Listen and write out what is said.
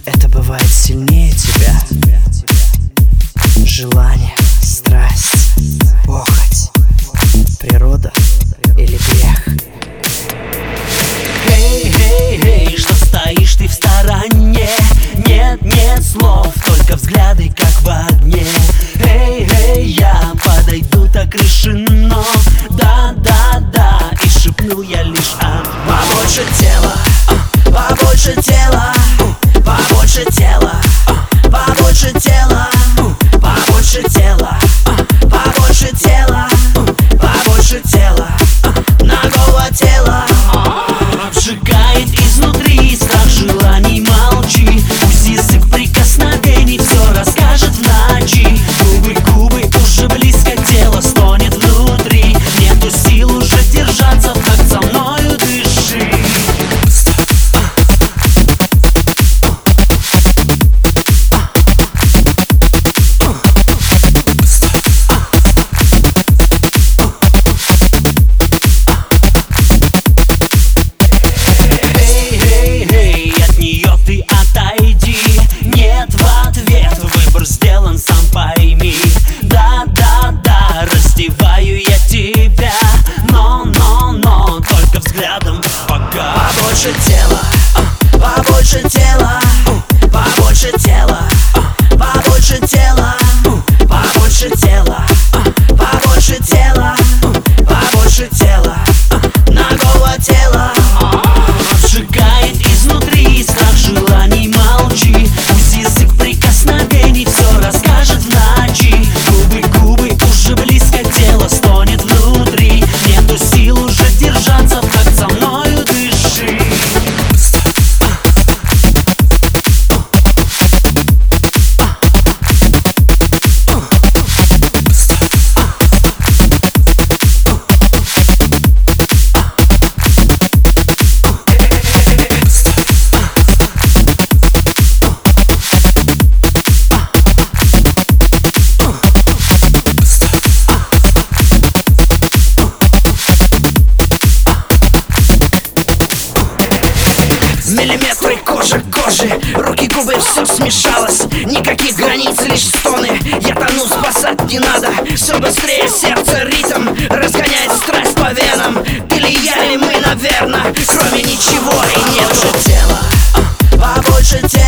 это бывает сильнее тебя. Желание, страсть, похоть, природа или грех. Эй, эй, эй, что стоишь ты в стороне? Нет, нет слов, только взгляды, как в огне. Эй, эй, я подойду так решено. Да, да, да, и шепну я лишь побольше тела, побольше тела, побольше тела, побольше тела, побольше тела, побольше тела, побольше тела, нагого тела. Обжигает изнутри страх желаний, молчи. Пусть язык прикосновений все расскажет в ночи. Губы, губы, уже близко тело стонет внутри. Нету сил уже держаться, так со мною дыши. Ты отойди, нет в ответ, выбор сделан, сам пойми. Да, да, да, раздеваю я тебя, но, только взглядом пока. Побольше тела, побольше тела, побольше тела, побольше тела, побольше тела, побольше тела, побольше тела, нагого тела. Обжигает изнутри страх желаний, молчи. Пусть язык прикосновений все расскажет в ночи. Губы, губы, уже близко тело стонет внутри. Нету сил уже держаться, так со мною дыши. Миллиметры кожи к коже, руки, губы, все смешалось. Никаких границ, лишь стоны. Я тону, спасать не надо. Все быстрее сердце ритм разгоняет страсть по венам. Пили я, и мы, наверно, кроме ничего и нет. Побольше тела, побольше тела.